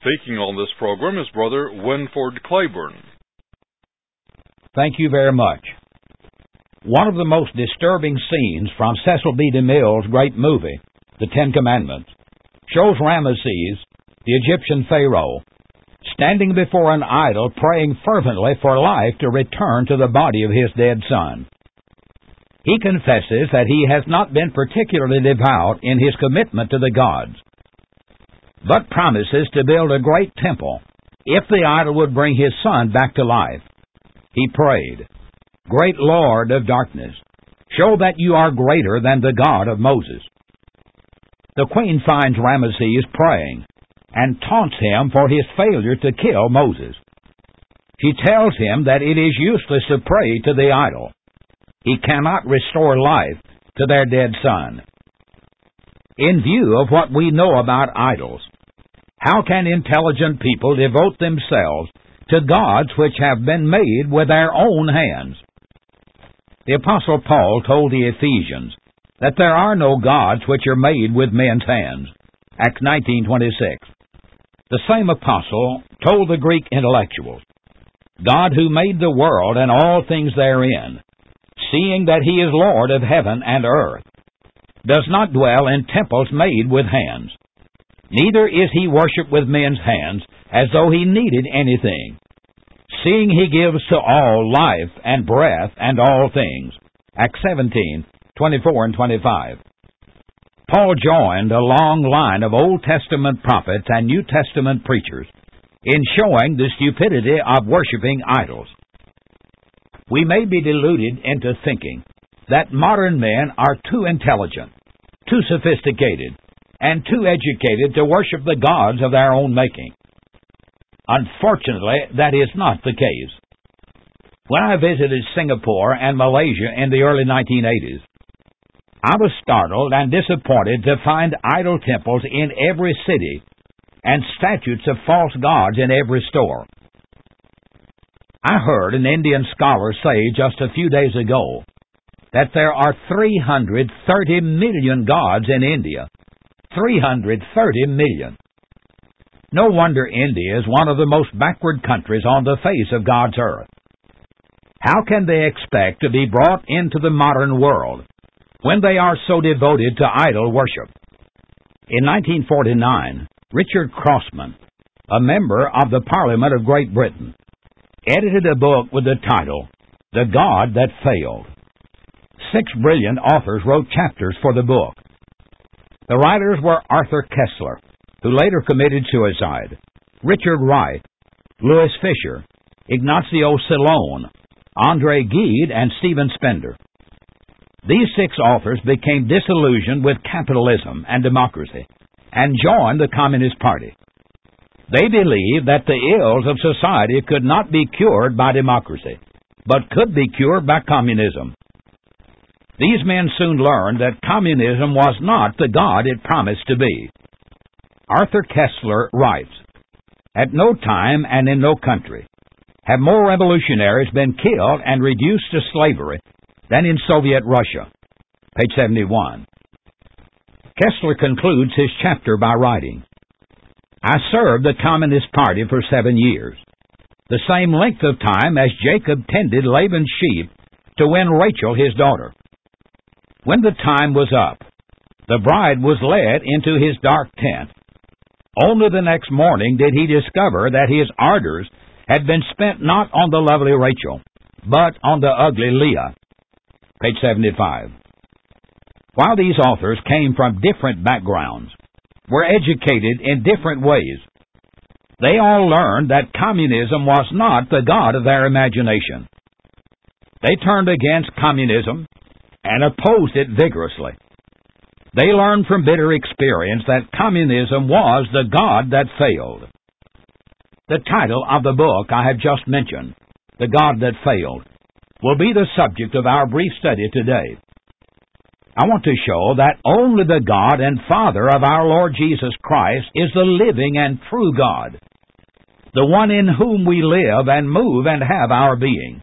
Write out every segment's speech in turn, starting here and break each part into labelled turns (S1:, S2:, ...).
S1: Speaking on this program is Brother Winford Claiborne.
S2: Thank you very much. One of the most disturbing scenes from Cecil B. DeMille's great movie, The Ten Commandments, shows Ramesses, the Egyptian pharaoh, standing before an idol praying fervently for life to return to the body of his dead son. He confesses that he has not been particularly devout in his commitment to the gods, but promises to build a great temple if the idol would bring his son back to life. He prayed, "Great Lord of darkness, show that you are greater than the God of Moses." The queen finds Ramesses praying and taunts him for his failure to kill Moses. She tells him that it is useless to pray to the idol. He cannot restore life to their dead son. In view of what we know about idols, how can intelligent people devote themselves to gods which have been made with their own hands? The Apostle Paul told the Ephesians that there are no gods which are made with men's hands. Acts 19:26. The same apostle told the Greek intellectuals, "God who made the world and all things therein, seeing that he is Lord of heaven and earth, does not dwell in temples made with hands. Neither is he worshipped with men's hands as though he needed anything, seeing he gives to all life and breath and all things." Acts 17:24 and 25. Paul joined a long line of Old Testament prophets and New Testament preachers in showing the stupidity of worshiping idols. We may be deluded into thinking that modern men are too intelligent, too sophisticated, and too educated to worship the gods of their own making. Unfortunately, that is not the case. When I visited Singapore and Malaysia in the early 1980s, I was startled and disappointed to find idol temples in every city and statues of false gods in every store. I heard an Indian scholar say just a few days ago that there are 330 million gods in India. 330 million. No wonder India is one of the most backward countries on the face of God's earth. How can they expect to be brought into the modern world when they are so devoted to idol worship? In 1949, Richard Crossman, a member of the Parliament of Great Britain, edited a book with the title, "The God That Failed." 6 brilliant authors wrote chapters for the book. The writers were Arthur Koestler, who later committed suicide, Richard Wright, Louis Fisher, Ignacio Silone, Andre Gide, and Stephen Spender. These 6 authors became disillusioned with capitalism and democracy and joined the Communist Party. They believed that the ills of society could not be cured by democracy, but could be cured by communism. These men soon learned that communism was not the God it promised to be. Arthur Koestler writes, "At no time and in no country have more revolutionaries been killed and reduced to slavery than in Soviet Russia." Page 71. Koestler concludes his chapter by writing, "I served the Communist Party for 7 years, the same length of time as Jacob tended Laban's sheep to win Rachel his daughter. When the time was up, the bride was led into his dark tent. Only the next morning did he discover that his ardors had been spent not on the lovely Rachel, but on the ugly Leah." Page 75. While these authors came from different backgrounds, were educated in different ways, they all learned that communism was not the God of their imagination. They turned against communism and opposed it vigorously. They learned from bitter experience that communism was the God that failed. The title of the book I have just mentioned, "The God That Failed," will be the subject of our brief study today. I want to show that only the God and Father of our Lord Jesus Christ is the living and true God, the one in whom we live and move and have our being.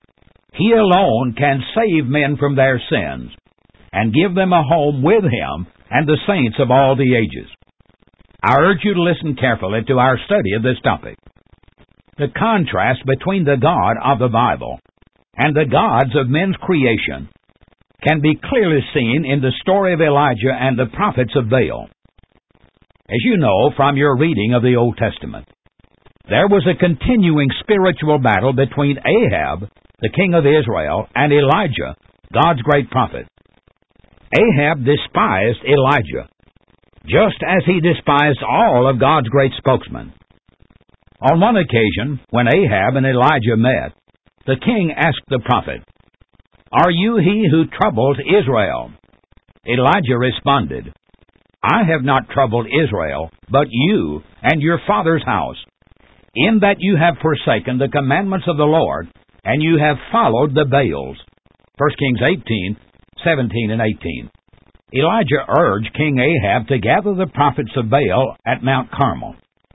S2: He alone can save men from their sins and give them a home with Him and the saints of all the ages. I urge you to listen carefully to our study of this topic. The contrast between the God of the Bible and the gods of men's creation can be clearly seen in the story of Elijah and the prophets of Baal. As you know from your reading of the Old Testament, there was a continuing spiritual battle between Ahab, the king of Israel, and Elijah, God's great prophet. Ahab despised Elijah, just as he despised all of God's great spokesmen. On one occasion, when Ahab and Elijah met, the king asked the prophet, "Are you he who troubles Israel?" Elijah responded, "I have not troubled Israel, but you and your father's house, in that you have forsaken the commandments of the Lord, and you have followed the Baals." 1 Kings 18, 17 and 18. Elijah urged King Ahab to gather the prophets of Baal at Mount Carmel.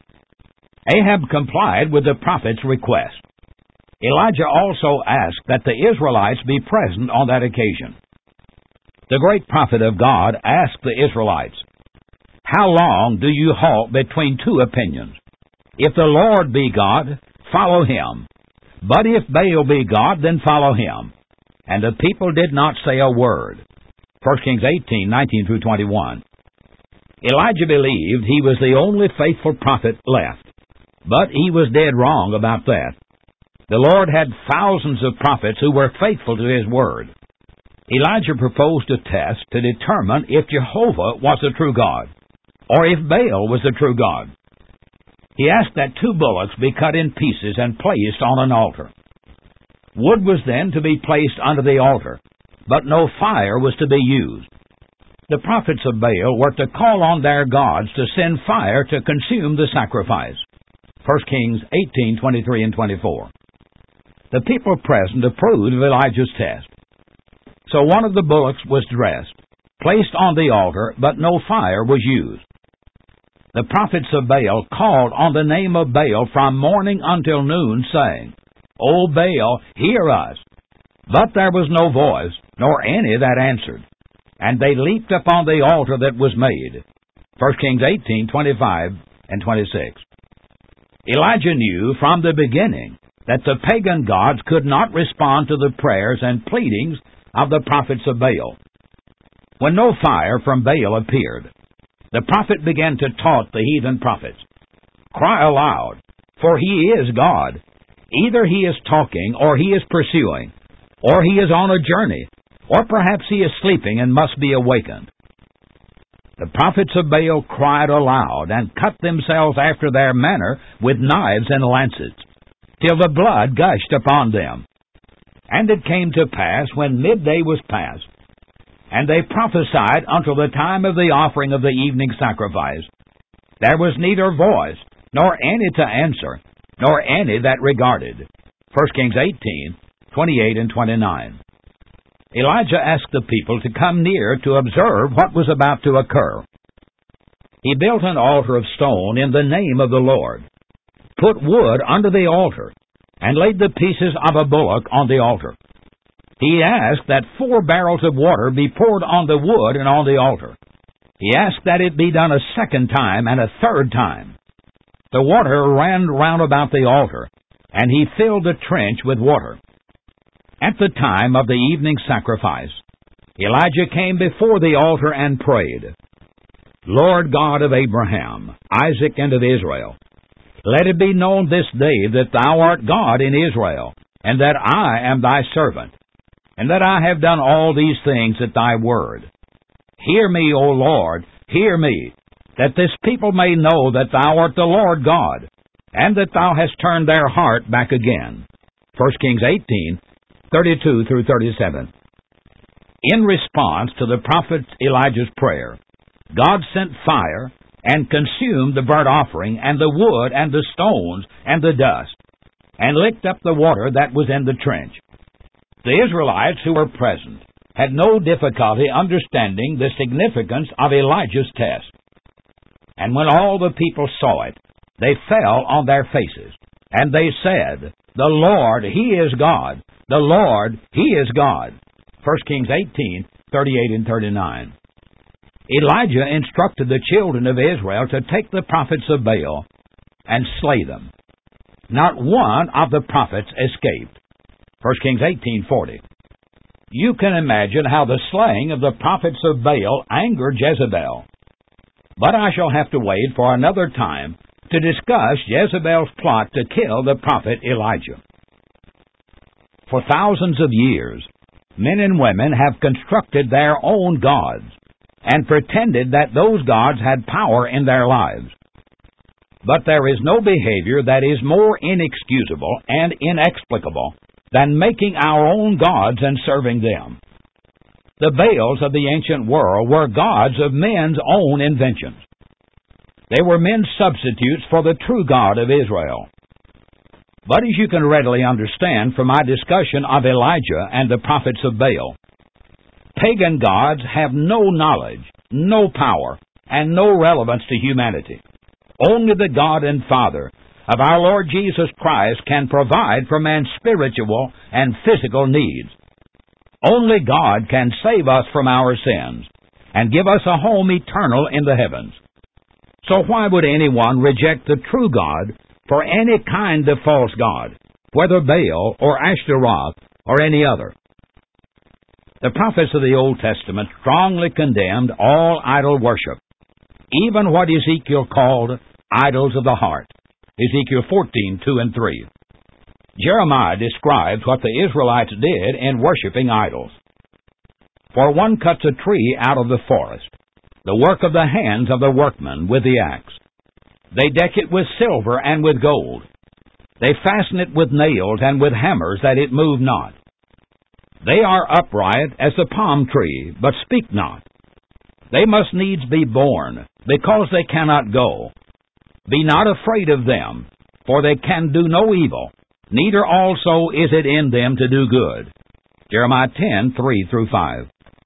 S2: Ahab complied with the prophet's request. Elijah also asked that the Israelites be present on that occasion. The great prophet of God asked the Israelites, "How long do you halt between two opinions? If the Lord be God, follow him. But if Baal be God, then follow him." And the people did not say a word. 1 Kings 18, 19 through 21. Elijah believed he was the only faithful prophet left, but he was dead wrong about that. The Lord had thousands of prophets who were faithful to his word. Elijah proposed a test to determine if Jehovah was the true God, or if Baal was the true God. He asked that 2 bullocks be cut in pieces and placed on an altar. Wood was then to be placed under the altar, but no fire was to be used. The prophets of Baal were to call on their gods to send fire to consume the sacrifice. 1 Kings 18, 23 and 24. The people present approved of Elijah's test. So one of the bullocks was dressed, placed on the altar, but no fire was used. The prophets of Baal called on the name of Baal from morning until noon, saying, "O Baal, hear us." But there was no voice, nor any that answered. And they leaped upon the altar that was made. 1 Kings 18, 25 and 26. Elijah knew from the beginning that the pagan gods could not respond to the prayers and pleadings of the prophets of Baal. When no fire from Baal appeared, the prophet began to taunt the heathen prophets. "Cry aloud, for he is God. Either he is talking, or he is pursuing, or he is on a journey, or perhaps he is sleeping and must be awakened." The prophets of Baal cried aloud and cut themselves after their manner with knives and lances, till the blood gushed upon them. And it came to pass, when midday was past, and they prophesied until the time of the offering of the evening sacrifice, there was neither voice, nor any to answer, nor any that regarded. 1 Kings 18, 28 and 29. Elijah asked the people to come near to observe what was about to occur. He built an altar of stone in the name of the Lord, put wood under the altar, and laid the pieces of a bullock on the altar. He asked that 4 barrels of water be poured on the wood and on the altar. He asked that it be done a second time and a third time. The water ran round about the altar, and he filled the trench with water. At the time of the evening sacrifice, Elijah came before the altar and prayed, "Lord God of Abraham, Isaac, and of Israel, let it be known this day that thou art God in Israel, and that I am thy servant, and that I have done all these things at thy word. Hear me, O Lord, hear me, that this people may know that thou art the Lord God, and that thou hast turned their heart back again." 1 Kings 18, 32 through 37. In response to the prophet Elijah's prayer, God sent fire and consumed the burnt offering and the wood and the stones and the dust, and licked up the water that was in the trench. The Israelites who were present had no difficulty understanding the significance of Elijah's test. And when all the people saw it, they fell on their faces, and they said, "The Lord, He is God. The Lord, He is God." 1 Kings 18, 38 and 39. Elijah instructed the children of Israel to take the prophets of Baal and slay them. Not one of the prophets escaped. 1 Kings 18:40. You can imagine how the slaying of the prophets of Baal angered Jezebel. But I shall have to wait for another time to discuss Jezebel's plot to kill the prophet Elijah. For thousands of years, men and women have constructed their own gods and pretended that those gods had power in their lives. But there is no behavior that is more inexcusable and inexplicable than making our own gods and serving them. The Baals of the ancient world were gods of men's own inventions. They were men's substitutes for the true God of Israel. But as you can readily understand from my discussion of Elijah and the prophets of Baal, pagan gods have no knowledge, no power, and no relevance to humanity. Only the God and Father of our Lord Jesus Christ can provide for man's spiritual and physical needs. Only God can save us from our sins and give us a home eternal in the heavens. So why would anyone reject the true God for any kind of false god, whether Baal or Ashtaroth or any other? The prophets of the Old Testament strongly condemned all idol worship, even what Ezekiel called idols of the heart. Ezekiel 14:2 and 3. Jeremiah describes what the Israelites did in worshiping idols. For one cuts a tree out of the forest, the work of the hands of the workman with the axe. They deck it with silver and with gold. They fasten it with nails and with hammers that it move not. They are upright as the palm tree, but speak not. They must needs be born, because they cannot go. Be not afraid of them, for they can do no evil, neither also is it in them to do good. Jeremiah 10:3-5.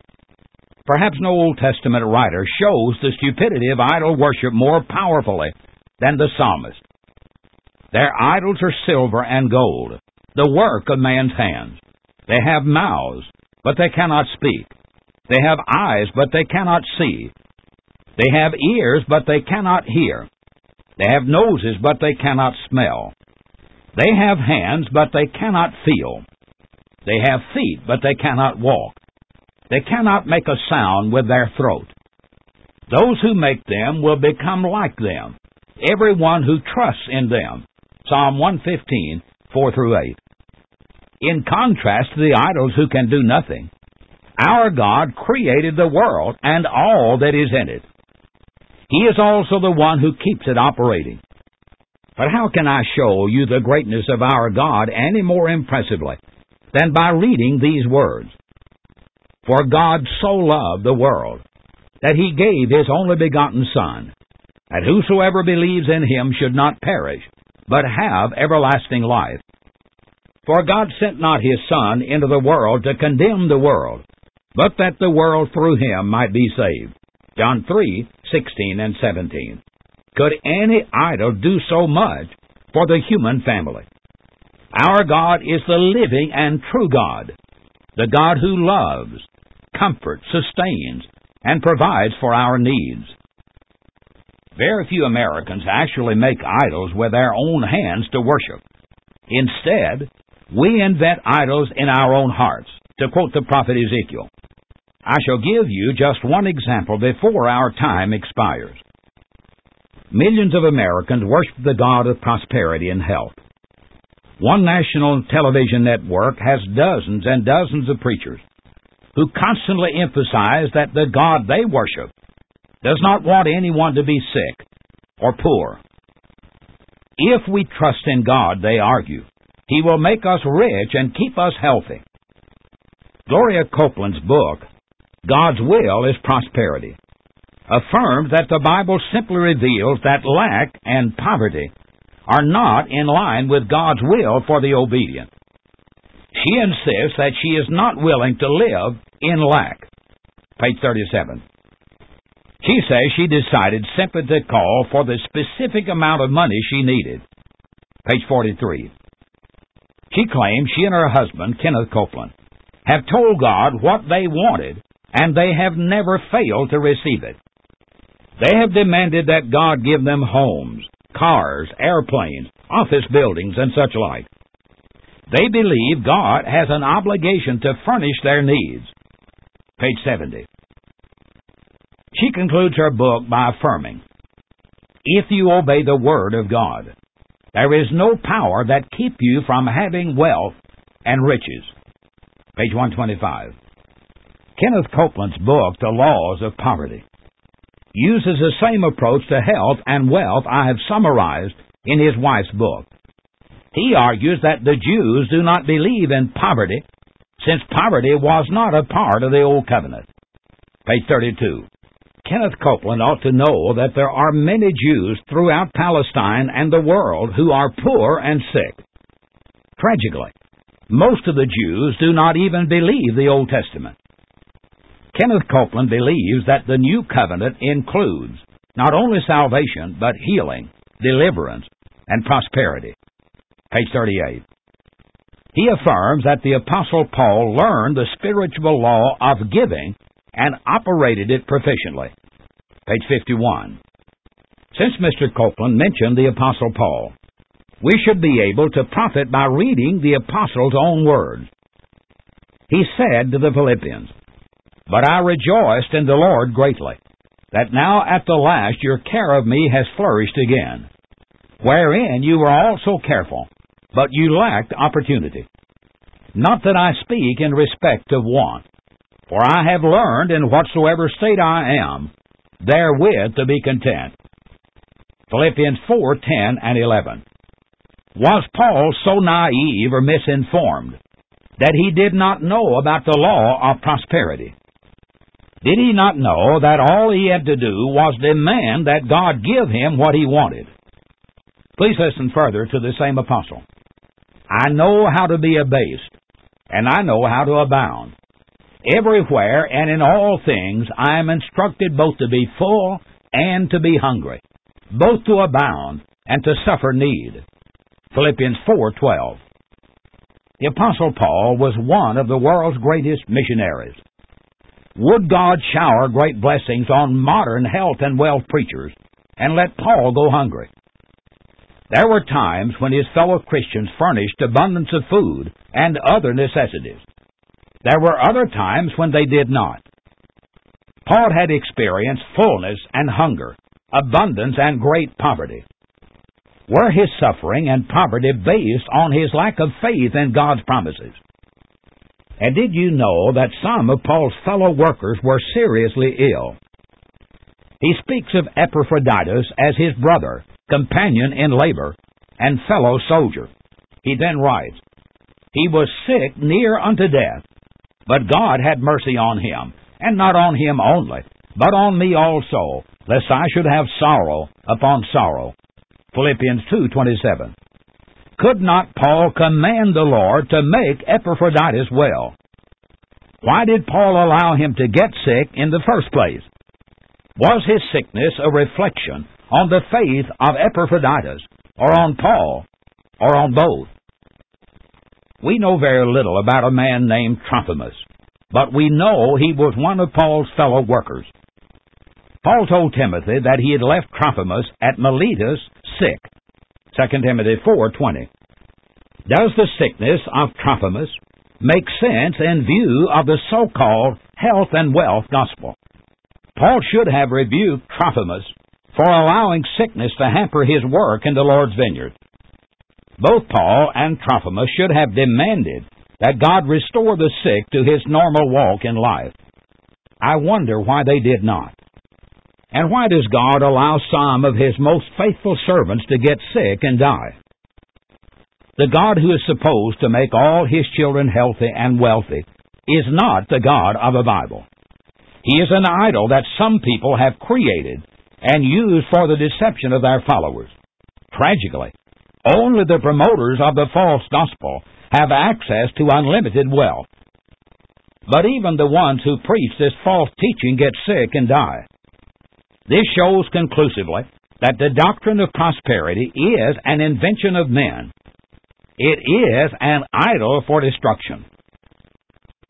S2: Perhaps no Old Testament writer shows the stupidity of idol worship more powerfully than the psalmist. Their idols are silver and gold, the work of man's hands. They have mouths, but they cannot speak. They have eyes, but they cannot see. They have ears, but they cannot hear. They have noses, but they cannot smell. They have hands, but they cannot feel. They have feet, but they cannot walk. They cannot make a sound with their throat. Those who make them will become like them, everyone who trusts in them. Psalm 115:4-8. In contrast to the idols who can do nothing, our God created the world and all that is in it. He is also the one who keeps it operating. But how can I show you the greatness of our God any more impressively than by reading these words? For God so loved the world that He gave His only begotten Son, that whosoever believes in Him should not perish, but have everlasting life. For God sent not His Son into the world to condemn the world, but that the world through Him might be saved. John 3:16 and 17. Could any idol do so much for the human family? Our God is the living and true God, the God who loves, comforts, sustains, and provides for our needs. Very few Americans actually make idols with their own hands to worship. Instead, we invent idols in our own hearts, to quote the prophet Ezekiel. I shall give you just one example before our time expires. Millions of Americans worship the God of prosperity and health. One national television network has dozens and dozens of preachers who constantly emphasize that the God they worship does not want anyone to be sick or poor. If we trust in God, they argue, He will make us rich and keep us healthy. Gloria Copeland's book, God's Will is Prosperity, affirmed that the Bible simply reveals that lack and poverty are not in line with God's will for the obedient. She insists that she is not willing to live in lack. Page 37. She says she decided simply to call for the specific amount of money she needed. Page 43. She claims she and her husband, Kenneth Copeland, have told God what they wanted and they have never failed to receive it. They have demanded that God give them homes, cars, airplanes, office buildings, and such like. They believe God has an obligation to furnish their needs. Page 70. She concludes her book by affirming, if you obey the Word of God, there is no power that keep you from having wealth and riches. Page 125. Kenneth Copeland's book, The Laws of Poverty, uses the same approach to health and wealth I have summarized in his wife's book. He argues that the Jews do not believe in poverty, since poverty was not a part of the Old Covenant. Page 32. Kenneth Copeland ought to know that there are many Jews throughout Palestine and the world who are poor and sick. Tragically, most of the Jews do not even believe the Old Testament. Kenneth Copeland believes that the New Covenant includes not only salvation, but healing, deliverance, and prosperity. Page 38. He affirms that the Apostle Paul learned the spiritual law of giving and operated it proficiently. Page 51. Since Mr. Copeland mentioned the Apostle Paul, we should be able to profit by reading the Apostle's own words. He said to the Philippians, "But I rejoiced in the Lord greatly, that now at the last your care of me has flourished again, wherein you were also careful, but you lacked opportunity. Not that I speak in respect of want, for I have learned in whatsoever state I am, therewith to be content." Philippians 4:10 and 11. Was Paul so naive or misinformed that he did not know about the law of prosperity? Did he not know that all he had to do was demand that God give him what he wanted? Please listen further to the same apostle. I know how to be abased, and I know how to abound. Everywhere and in all things I am instructed both to be full and to be hungry, both to abound and to suffer need. Philippians 4:12. The Apostle Paul was one of the world's greatest missionaries. Would God shower great blessings on modern health and wealth preachers and let Paul go hungry? There were times when his fellow Christians furnished abundance of food and other necessities. There were other times when they did not. Paul had experienced fullness and hunger, abundance and great poverty. Were his suffering and poverty based on his lack of faith in God's promises? And did you know that some of Paul's fellow workers were seriously ill? He speaks of Epaphroditus as his brother, companion in labor, and fellow soldier. He then writes, "He was sick near unto death, but God had mercy on him, and not on him only, but on me also, lest I should have sorrow upon sorrow." Philippians 2:27. Could not Paul command the Lord to make Epaphroditus well? Why did Paul allow him to get sick in the first place? Was his sickness a reflection on the faith of Epaphroditus, or on Paul, or on both? We know very little about a man named Trophimus, but we know he was one of Paul's fellow workers. Paul told Timothy that he had left Trophimus at Miletus sick. 2 Timothy 4:20. Does the sickness of Trophimus make sense in view of the so-called health and wealth gospel? Paul should have rebuked Trophimus for allowing sickness to hamper his work in the Lord's vineyard. Both Paul and Trophimus should have demanded that God restore the sick to his normal walk in life. I wonder why they did not. And why does God allow some of his most faithful servants to get sick and die? The God who is supposed to make all his children healthy and wealthy is not the God of the Bible. He is an idol that some people have created and used for the deception of their followers. Tragically, only the promoters of the false gospel have access to unlimited wealth. But even the ones who preach this false teaching get sick and die. This shows conclusively that the doctrine of prosperity is an invention of men. It is an idol for destruction.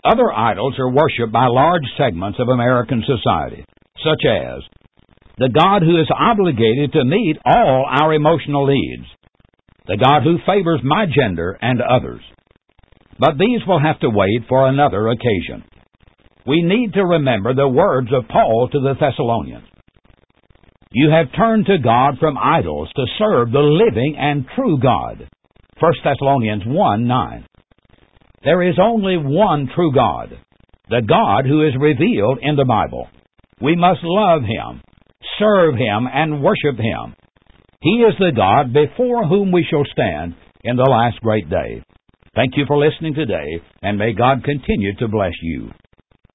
S2: Other idols are worshipped by large segments of American society, such as the God who is obligated to meet all our emotional needs, the God who favors my gender and others. But these will have to wait for another occasion. We need to remember the words of Paul to the Thessalonians. You have turned to God from idols to serve the living and true God. 1 Thessalonians 1:9. There is only one true God, the God who is revealed in the Bible. We must love Him, serve Him, and worship Him. He is the God before whom we shall stand in the last great day. Thank you for listening today, and may God continue to bless you.